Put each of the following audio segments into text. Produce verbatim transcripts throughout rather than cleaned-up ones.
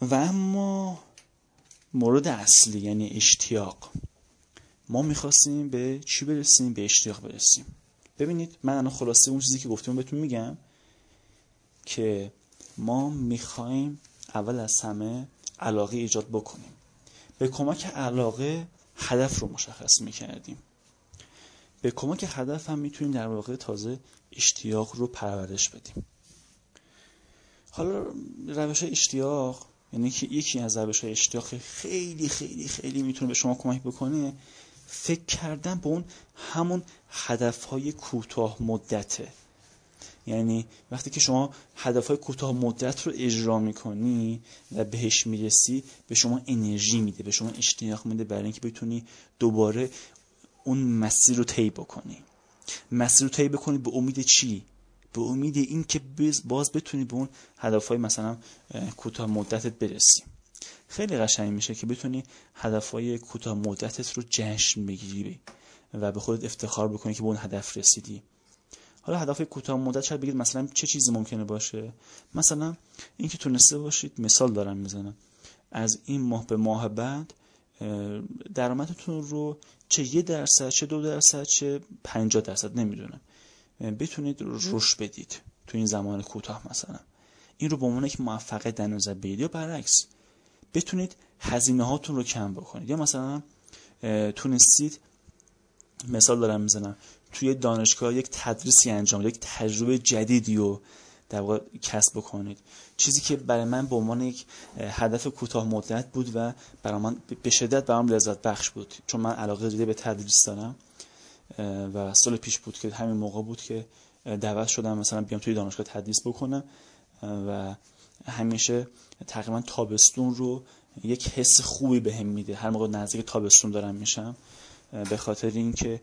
و اما مورد اصلی یعنی اشتیاق، ما میخواستیم به چی برسیم؟ به اشتیاق برسیم. ببینید من الان خلاصه اون چیزی که گفتم بهتون میگم که ما میخوایم اول از همه علاقه ایجاد بکنیم. به کمک علاقه هدف رو مشخص میکردیم. به کمک هدف هم میتونیم در واقع تازه اشتیاق رو پرورش بدیم. حالا روش اشتیاق، یعنی که یکی از روش اشتیاق خیلی خیلی خیلی میتونه به شما کمک بکنه، فکر کردن به اون همون هدفهای کوتاه مدته. یعنی وقتی که شما هدفهای کوتاه مدت رو اجرا میکنی و بهش میرسی، به شما انرژی میده، به شما اشتیاق میده برای اینکه بتونی دوباره اون مسیر رو طی بکنی. مسیر رو طی بکنی به امید چی؟ به امید این که باز بتونی به اون هدفهای مثلا کوتاه مدتت برسی. خیلی قشنگ میشه که بتونی هدفهای کوتاه مدتت رو جشن بگیری و به خودت افتخار بکنی که به اون هدف رسیدی. حالا هدفهای کوتاه مدت شاید بگید مثلا چه چیزی ممکنه باشه؟ مثلا اینکه تونسته باشید، مثال دارم میزنم، از این ماه به ماه بعد درآمدتون رو چه یه درصد، چه دو درصد، چه پنجاه درصد نمیدونم بتونید رشد بدید تو این زمان کوتاه. مثلا این رو به عنوان یک موفقیت در نظر بگیرید. یا برعکس بتونید هزینه هاتون رو کم بکنید. یا مثلا تونستید، مثال دارم میزنم، توی دانشگاه یک تدریسی انجام بدید، یک تجربه جدیدی رو در واقع کسب بکنید. چیزی که برای من به عنوان یک هدف کوتاه مدت بود و برای من به شدت برام لذت بخش بود، چون من علاقه زیادی به تدریس دارم و سال پیش بود که همین موقع بود که دعوت شدم مثلا بیام توی دانشگاه تدریس بکنم و همیشه تقریبا تابستون رو یک حس خوبی بهم میده. هر موقع نزدیک تابستون دارم میشم، به خاطر اینکه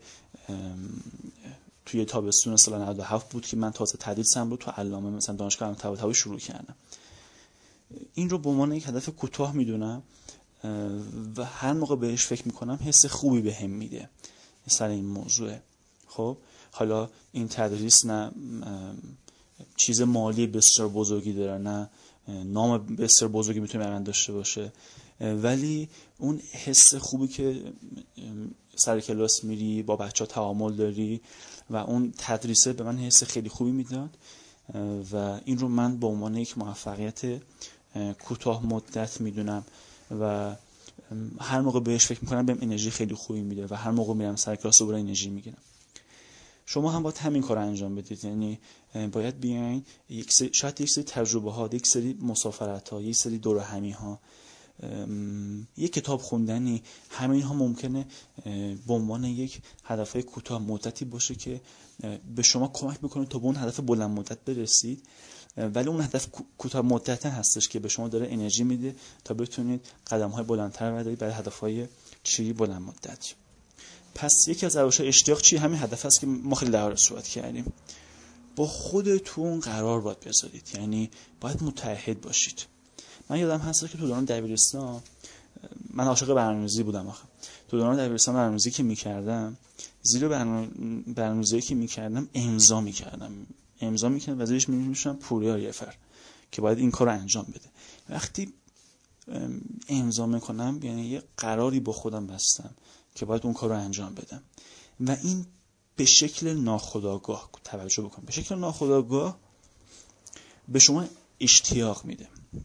توی تابستون سال نود و هفت بود که من تازه تدریسم رو تو علامه مثلا دانشگاه علامه طباطبایی شروع کردم. این رو به عنوان یک هدف کوتاه میدونم و هر موقع بهش فکر میکنم حس خوبی بهم میده سر این موضوع. خب حالا این تدریس نه چیز مالی بسیار بزرگی داره، نه نام بسیار بزرگی میتونه برای من داشته باشه، ولی اون حس خوبی که سر کلاس میری، با بچه ها تعامل داری و اون تدریسه به من حس خیلی خوبی میداد و این رو من به عنوان یک موفقیت کوتاه مدت میدونم و هر موقع بهش فکر میکنم بهم انرژی خیلی خوبی میده و هر موقع میرم سر کلاس دوباره انرژی میگیرم. شما هم باید همین کار انجام بدید. یعنی باید بیاین یک سری، شاید یک سری تجربه ها، یک سری مسافرت ها، یک سری دور همی ها، یک کتاب خوندنی، همین ها ممکنه به عنوان یک هدفهای کوتاه مدتی باشه که به شما کمک بکنه تا به اون هدف بلند مدت برسید. ولی اون هدف کوتاه مدت هستش که به شما داره انرژی میده تا بتونید قدم های بلندتر بردارید برای هدفهای چی بلند مدت. پس یکی از روش‌های اشتیاق چی؟ همین هدف است که ما خیلی دربارش صحبت کردیم. با خودتون قرار باید بذارید، یعنی باید متحد باشید. من یادم هست که تو دوران دبیرستان من عاشق برنامه‌ریزی بودم. آخه تو دوران دبیرستان برنامه‌ریزی که می‌کردم، زیر برنامه‌ریزی که می‌کردم امضا می‌کردم امضا می‌کردم و زیرش می‌نوشتم پوریا ریفر که باید این کارو انجام بده. وقتی امضا می‌کنم یعنی یه قراری با خودم بستم که باید اون کار رو انجام بدم و این به شکل ناخودآگاه، توجه بکن، به شکل ناخودآگاه به شما اشتیاق میده.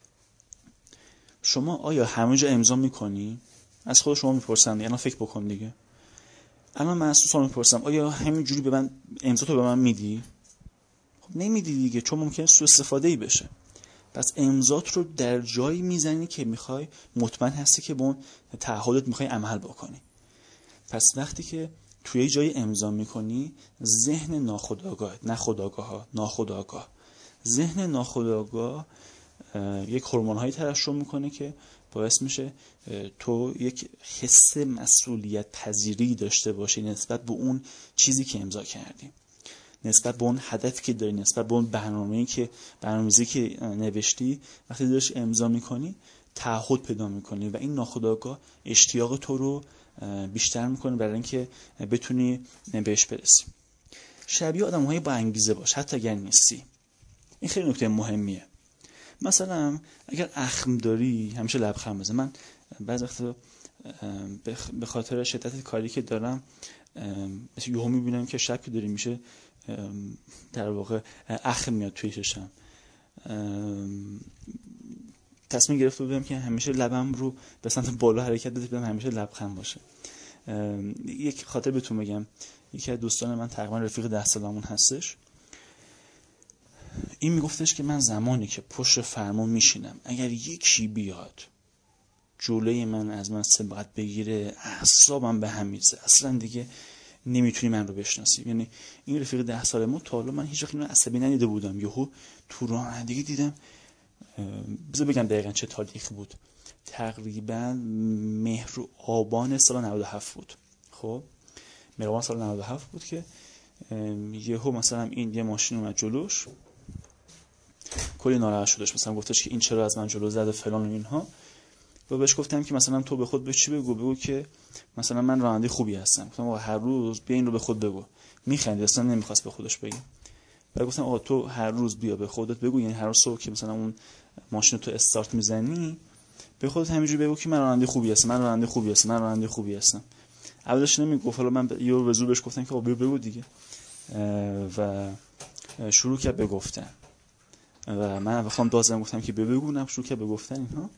شما آیا همه جا امضا میکنی؟ از خود شما میپرسم دیگه، الان فکر بکن دیگه. الان من از تو میپرسم آیا همینجوری به من امضا تو به من میدی؟ خب نمیدی دیگه، چون ممکنه سوء استفاده ای بشه. پس امضات رو در جایی میزنی که میخوای مطمئن هستی که به اون تعهدت میخوای عمل بکنی. پس وقتی که توی جایی امضا میکنی، ذهن ناخودآگاه، نه خودآگاه ها، ناخودآگاه، ذهن ناخودآگاه یک هورمون‌هایی ترشح میکنه که باعث میشه تو یک حس مسئولیت پذیری داشته باشی نسبت به اون چیزی که امضا کردی، نسبت به اون هدفی که داری، نسبت به اون برنامه‌ای که برنامه‌ریزی که نوشتی. وقتی داریش امضا میکنی تعهد پیدا میکنی و این ناخودآگاه اشتیاق تو رو بیشتر میکنه برای اینکه بتونی بهش برسی. شبیه آدم‌های با انگیزه باش حتی اگر نیستی. این خیلی نکته مهمیه. مثلا اگر اخم داری همیشه لبخند بزن. من بعضی وقتا به خاطر شدت کاری که دارم مثلا یهو میبینم که شب که داری میشه در واقع اخم میاد توی چشم. تصمیم گرفته بودم که همیشه لبم رو به سمت بالا حرکت بدم، همیشه لبخند باشه. یک خاطر بهتون بگم، یکی از دوستان من تقریبا رفیق ده سالمون هستش، این میگفتش که من زمانی که پشت فرمون میشینم اگر یکی بیاد جلوی من از من سبقت بگیره اعصابم به هم میریزه، اصلا دیگه نمیتونی من رو بشناسی. یعنی این رفیق ده سالمون تا حالا من هیچ وقت اینو عصبی ندیده بودم، یهو تو رانندگی دیدم. بذار بگم دقیقاً چه تاریخی بود، تقریبا مهر و آبان سال نود و هفت بود. خب مهر آبان سال نود و هفت بود که یهو مثلا این یه ماشین اومد جلوش، کلی ناراحت شدش، مثلا گفتش که این چرا از من جلو زد و فلان و اینها. و بهش گفتم که مثلا تو به خود به چی بگو، بگو که مثلا من راننده خوبی هستم. گفتم آقا هر روز بیا این رو به خود بگو. میخندید، اصلا نمیخواست به خودش بگه. بعد گفتم آقا تو هر روز بیا به خودت بگو، یعنی هر روز صبح که مثلا اون ماشین تو استارت میزنی به خودت همینجوری بگو که من راننده خوبی هستم، من راننده خوبی هستم، من راننده خوبی هستم. اولش نمیگفت، حالا من یه به زور بهش گفتم که آقا بیا بگو دیگه و شروع کرد به گفتن. و من بخوام دازم گفتم که بیا بگو، نه شروع کرد به گفتن اینها.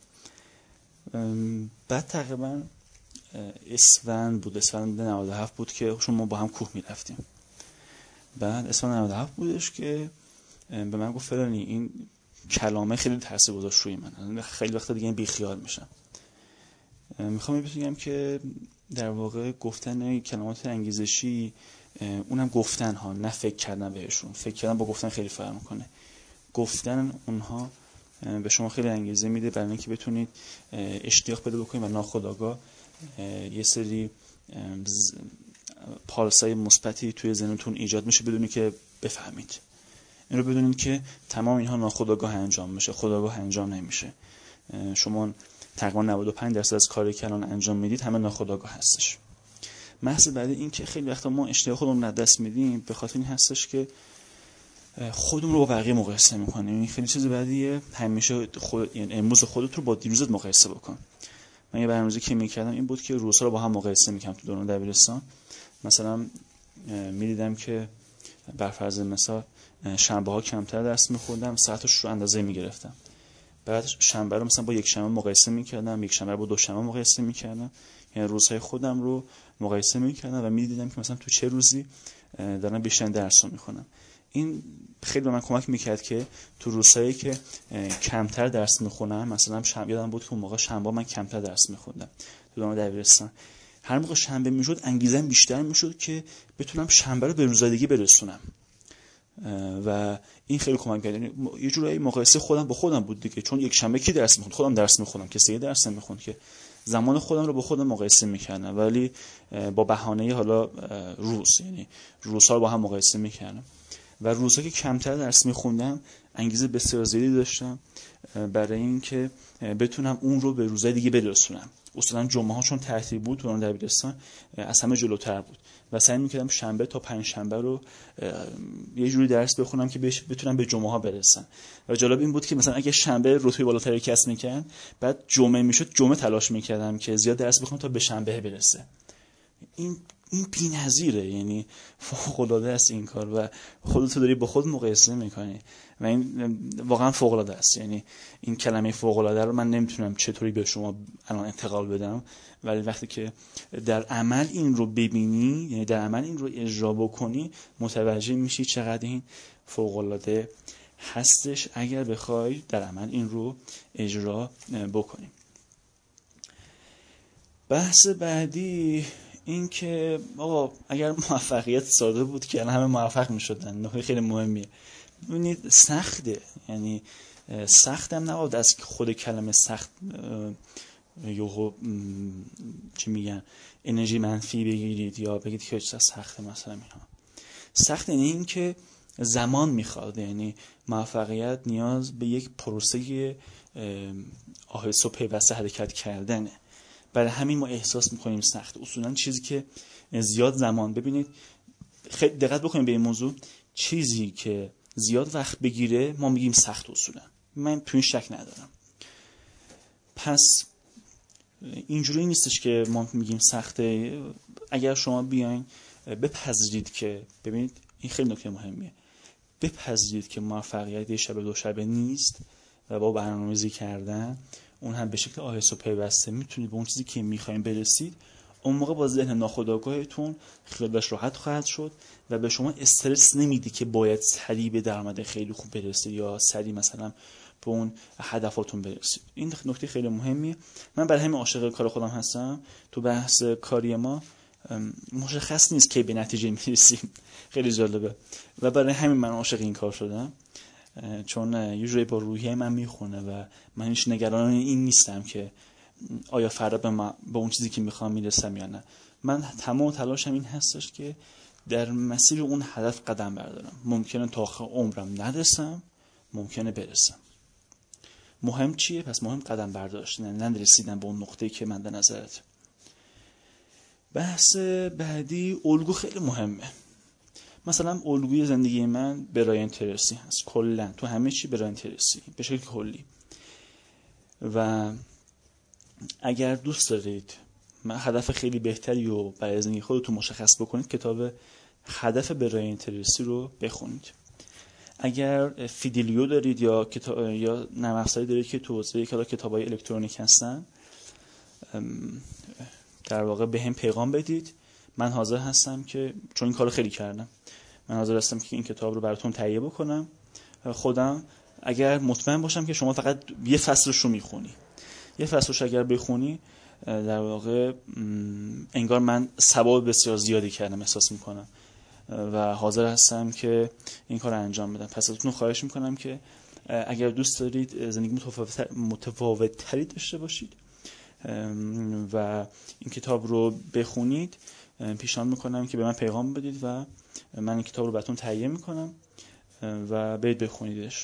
بعد تقریبا اسفند بود، اسفند نود و هفت بود که چون ما با هم کوه میرفتیم. بعد اسفند نود و هفت بودش که به من گفت فلانی این کلامه خیلی تاثیر گذاشت روی من، خیلی وقتا دیگه بی خیال میشم. میخوام بگم که در واقع گفتن کلمات انگیزشی اونم گفتن ها، نه فکر کردن بهشون. فکر کردن با گفتن خیلی فرق میکنه. گفتن اونها به شما خیلی انگیزه میده برای اینکه بتونید اشتیاق پیدا بکنید و ناخودآگاه یه سری پالسای مثبتی توی ذهنتون ایجاد میشه بدونی که بفهمید. این رو بدونید که تمام اینها ناخودآگاه انجام میشه، خودآگاه انجام نمیشه. شما تقریبا نود و پنج درصد از کاری که الان انجام میدید همه ناخودآگاه هستش. محض بعد این که خیلی وقتا ما اشتیاق خودمون رو دست میدیم به خاطر این هستش که خودمون رو با بقیه مقایسه میکنیم. این خیلی چیز بعدیه. همیشه خود، یعنی امروز خودت رو با دیروزت مقایسه بکن. من یه برنامه‌ریزی که میکردم این بود که روزها رو با هم مقایسه میکردم. تو دوران دبیرستان مثلا میدیدم که بر فرض مثال شنبه ها کمتر درس میخوندم، ساعتش رو اندازه میگرفتم. بعد شنبه رو مثلا با یک شنبه مقایسه میکردم، یک شنبه رو با دو شنبه مقایسه میکردم، یعنی روزهای خودم رو مقایسه میکردم و میدیدم که مثلا تو چه روزی دارم بیشتر درس رو میخونم. این خیلی به من کمک میکرد که تو روزهایی که کمتر درس میخونم، مثلا شنبه یادم بود که اون موقع شنبه من کمتر درس میخوندم تو دوران دبیرستان، هر موقع شنبه میشد انگیزه‌ام بیشتر میشد که بتونم شنبه رو به روزهای دیگه برسونم و این خیلی کمک کرد. یعنی یه جورایی مقایسه خودم با خودم بود دیگه، چون یک شنبه کی درس میخوند؟ خودم درس میخوندم، کسی دیگه درس نمیخوند که. زمان خودم رو با خودم مقایسه میکردم ولی با بهانه حالا روز، یعنی روزها رو با هم مقایسه میکردم و روزها که کمتر درس میخوندم انگیزه بسیار زیادی داشتم برای اینکه بتونم اون رو به روزهای دیگه برسونم. اصلا جمعه ها چون ترتیب بود دوران دبیرستان از همه جلوتر بود و سعی میکردم شنبه تا پنج شنبه رو یه جوری درس بخونم که بتونم به جمعه ها برسم. و جالب این بود که مثلا اگه شنبه رتبه بالاتری کسب میکردم، بعد جمعه میشد جمعه تلاش میکردم که زیاد درس بخونم تا به شنبه برسه. این این بی‌نظیره، یعنی فوق‌العاده است این کار و خودت داری با خود مقایسه میکنی و این واقعا فوق‌العاده است. یعنی این کلمه فوق‌العاده رو من نمیتونم چطوری به شما الان انتقال بدم، ولی وقتی که در عمل این رو ببینی، یعنی در عمل این رو اجرا بکنی، متوجه میشی چقدر این فوق‌العاده هستش اگر بخوای در عمل این رو اجرا بکنی. بحث بعدی این که آقا اگر موفقیت ساده بود که الان همه موفق میشدن. نکته خیلی مهمیه. ببینید سخته، یعنی سختم نبود از خود کلمه سخت یهو چی میگن انرژی منفی بگیرید یا بگید که چه سخته مثلا اینا. سخت یعنی این که زمان میخواد، یعنی موفقیت نیاز به یک پروسه آهسته و پیوسته حرکت کردنه. برای همین ما احساس میکنیم سخت. اصولا چیزی که زیاد زمان، ببینید خیلی دقت بکنیم به این موضوع، چیزی که زیاد وقت بگیره ما میگیم سخت اصولا. من تو این شک ندارم. پس اینجوری نیستش که ما میگیم سخته. اگر شما بیاین بپذیرید که، ببینید این خیلی نکته مهمیه، بپذیرید که موفقیت یه شب دو شبه نیست و با برنامه‌ریزی کردن، اون هم به شکل آهسته و پیوسته میتونید به اون چیزی که میخواین برسید. اون موقع با ذهن ناخودآگاهتون خیالش راحت خواهد شد و به شما استرس نمیده که باید سریع به درآمد خیلی خوب برسید یا سریع مثلا به اون هدفاتون برسید. این نکته خیلی مهمیه. من برای همین عاشق کار خودم هستم. تو بحث کاری ما مشخص نیست که به نتیجه میرسیم، خیلی جالبه و برای همین من عاشق این کار شدم، چون یه جوری با روحیه من میخونه و من هیچ نگران این نیستم که آیا فردا به, ما به اون چیزی که میخوام میرسم یا نه. من تمام تلاشم این هستش که در مسیر اون هدف قدم بردارم. ممکنه تا آخر عمرم نرسم، ممکنه برسم. مهم چیه؟ پس مهم قدم برداشتن، نه رسیدن به اون نقطه‌ای که من در نظرت. بحث بعدی الگو خیلی مهمه. مثلا الگوی زندگی من برایان تریسی هست، کلا تو همه چی برایان تریسی به شکل کلی. و اگر دوست دارید هدف خیلی بهتری رو برای زندگی خودتون مشخص بکنید، کتاب هدف برایان تریسی رو بخونید. اگر فیدیلیو دارید یا کتاب یا نرم افزاری دارید که تو حوزه کتاب‌های الکترونیک هستن، در واقع به هم پیغام بدید. من حاضر هستم که، چون این کارو خیلی کردم، من حاضر هستم که این کتاب رو براتون تهیه بکنم خودم، اگر مطمئن باشم که شما فقط یه فصلش رو میخونی. یه فصلش اگر بخونی در واقع انگار من ثواب بسیار زیادی کردم احساس میکنم و حاضر هستم که این کار رو انجام بدم. پس ازتون خواهش میکنم که اگر دوست دارید زندگی متفاوت تری داشته باشید و این کتاب رو بخونید، پیشنهاد میکنم که به من پیغام بدید و من این کتاب رو براتون تهیه میکنم و برید بخونیدش.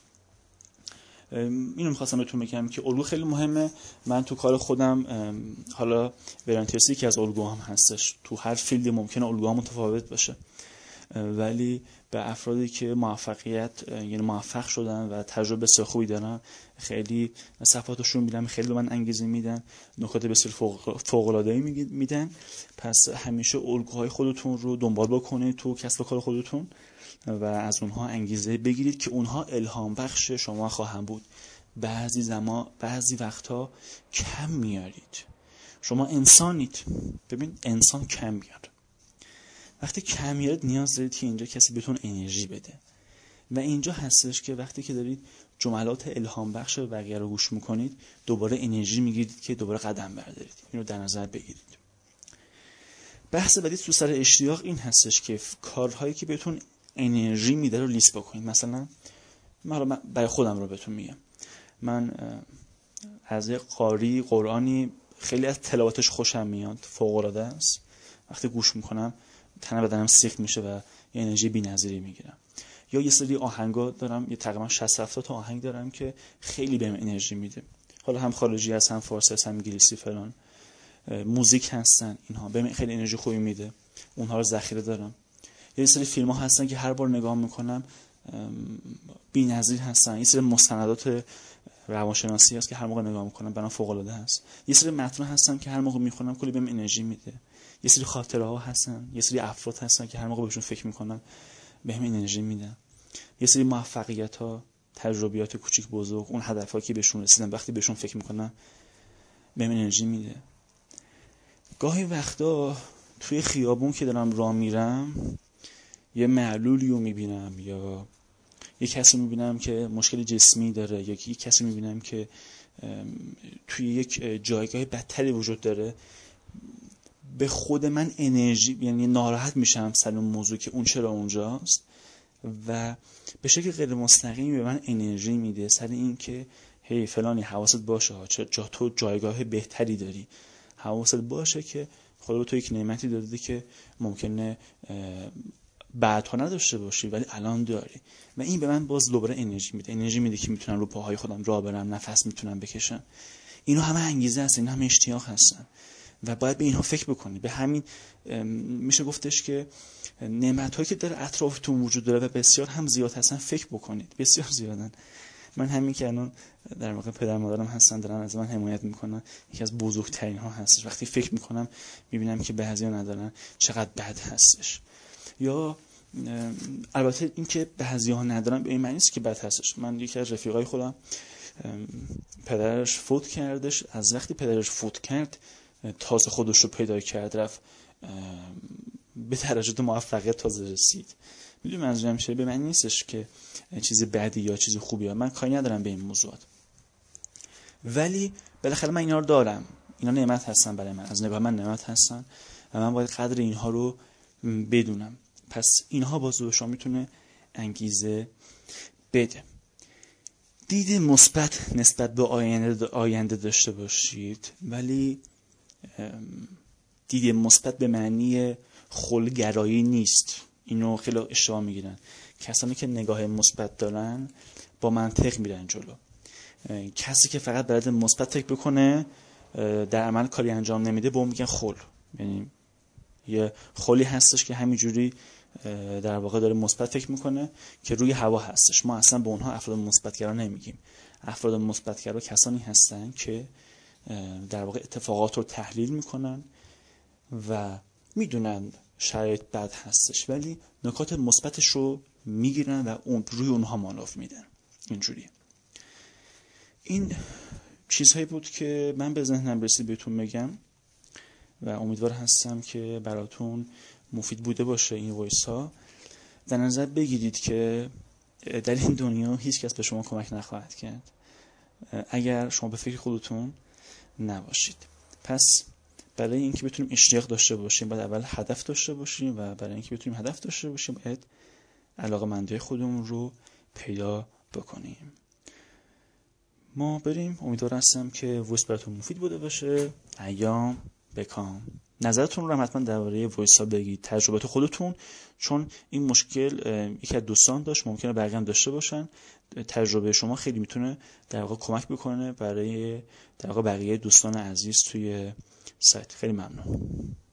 اینو میخواستم بهتون بگم که الگو خیلی مهمه. من تو کار خودم، حالا برایان تریسی که از الگوهام هستش، تو هر فیلدی ممکنه الگوها متفاوت باشه، ولی به افرادی که موفقیت یعنی موفق شدن و تجربه بسیار خوبی دارن خیلی صفاتشون میدن، خیلی به من انگیزه میدن، نکات بسیار فوق العاده میدن. پس همیشه الگوهای خودتون رو دنبال بکنید تو کسب کار خودتون و از اونها انگیزه بگیرید که اونها الهام بخش شما خواهند بود. بعضی زمان بعضی وقتا کم میارید. شما انسانید. ببین انسان کم میاره. وقتی کم میارید نیاز دارید که اینجا کسی بهتون انرژی بده. و اینجا هستش که وقتی که دارید جملات الهام بخش بقیه رو گوش میکنید، دوباره انرژی میگیرید که دوباره قدم بردارید. اینو در نظر بگیرید. بحث بعدی تو سر اشتیاق این هستش که کارهایی که بهتون انرژی میده رو لیست بکنید. مثلا من برای خودم رو بهتون میگم، من از یه قاری قرآنی خیلی از تلاوتش خوشم میاد، فوق العاده است. وقتی گوش میکنم تن بدنم سیخ میشه و یه انرژی بی‌نظیری میگیرم. یا یه سری آهنگا دارم، یه تقریبا شصت هفتاد تا آهنگ دارم که خیلی بهم انرژی میده. حالا هم خارجی هست، هم فارسی هست، هم انگلیسی فلان. موزیک هستن، اینها بهم خیلی انرژی خوبی میده. اونها رو ذخیره دارم. یه سری فیلم ها هستن که هر بار نگاه میکنم بی‌نظیر هستن. یه سری مستندات روانشناسی هست که هر موقع نگاه میکنم برام فوق العاده هست. یه سری متن هستن که هر موقع میخونم کلی بهم انرژی میده. یه سری خاطره ها هستن، یه سری افراد هستن که هر موقع بهشون فکر میکنم بهم انرژی میدن. یه سری موفقیت ها، تجربیات کوچیک بزرگ، اون هدفایی که بهشون رسیدم وقتی بهشون فکر میکنم بهم انرژی میده. گاهی وقتا توی خیابون که دارم راه میرم یه معلولی رو میبینم یا یه کسی میبینم که مشکل جسمی داره یا یه کسی میبینم که توی یک جایگاه بدتری وجود داره، به خود من انرژی، یعنی ناراحت میشم سر اون موضوع که اون چرا اونجاست و به شکل غیر مستقیم به من انرژی میده سر این که هی فلانی حواست باشه چه جا تو جایگاه بهتری داری، حواست باشه که خدا به تو یک نعمتی داده که ممکنه بعدها نداشته باشی ولی الان داری و این به من باز دوباره انرژی میده. انرژی میده که میتونم رو پاهای خودم راه برم، نفس میتونم بکشم. اینو همه انگیزه هست، این همه اشتیاق هستن و باید به اینها فکر بکنی. به همین میشه گفتش که نعمت‌هایی که در اطرافتون وجود داره و بسیار هم زیاد هستن فکر بکنید، بسیار زیادن من همین که الان در واقع پدر مادرم هستن دارن از من حمایت میکنن، یکی از بزرگترین ها هستش. وقتی فکر میکنم میبینم که بعضیا ندارن چقدر بد هستش. یا البته این که بعضیا ندارن به این معنی نیست که بد هستش. من یکی از رفیقای خودم پدرش فوت کردش، از وقتی پدرش فوت کرد تازه خودش رو پیدا کرد، رفت به درجات موفقیت تازه رسید. میدونی منظورم چیه؟ به معنی نیستش که چیز بدی یا چیز خوبی ها. من کاری ندارم به این موضوعات، ولی بالاخره من اینا رو دارم، اینا نعمت هستن برای من، از نگاه من نعمت هستن و من باید قدر اینها رو بدونم. پس اینها باز به شما میتونه انگیزه بده. دید مثبت نسبت به آینده آینده داشته باشید، ولی دید مثبت به معنی خلق‌گرایی نیست. اینو خیلی اشتباه میگیرن. کسانی که نگاه مثبت دارن با منطق میرن جلو. کسی که فقط بلد مثبت فکر بکنه در عمل کاری انجام نمیده به اون میگن خل. یعنی یه خلی هستش که همینجوری در واقع داره مثبت فکر میکنه که روی هوا هستش. ما اصلا به اونها افراد مثبت‌گرا نمیگیم. افراد مثبت‌گرا کسانی هستن که در واقع اتفاقات رو تحلیل میکنن و میدونن شرایط بد هستش ولی نکات مثبتش رو میگیرن و اون روی اونها مانور میدن. اینجوری. این چیزهایی بود که من به ذهنم رسید بهتون بگم و امیدوار هستم که براتون مفید بوده باشه این وایس ها. در نظر بگیرید که در این دنیا هیچ کس به شما کمک نخواهد کرد اگر شما به فکر خودتون نباشید. پس برای اینکه بتونیم اشتیاق داشته باشیم باید اول هدف داشته باشیم و برای اینکه بتونیم هدف داشته باشیم باید علاقه‌مندی خودمون رو پیدا بکنیم. ما بریم. امیدوار هستم که وایس براتون مفید بوده باشه. ایام بکام. نظرتون رو هم حتما درباره وایس ها بگید، تجربه خودتون، چون این مشکل یکی از دوستان داشت، ممکنه بقیه هم داشته باشن. تجربه شما خیلی میتونه در واقع کمک بکنه برای در واقع بقیه دوستان عزیز توی سایت. خیلی ممنون.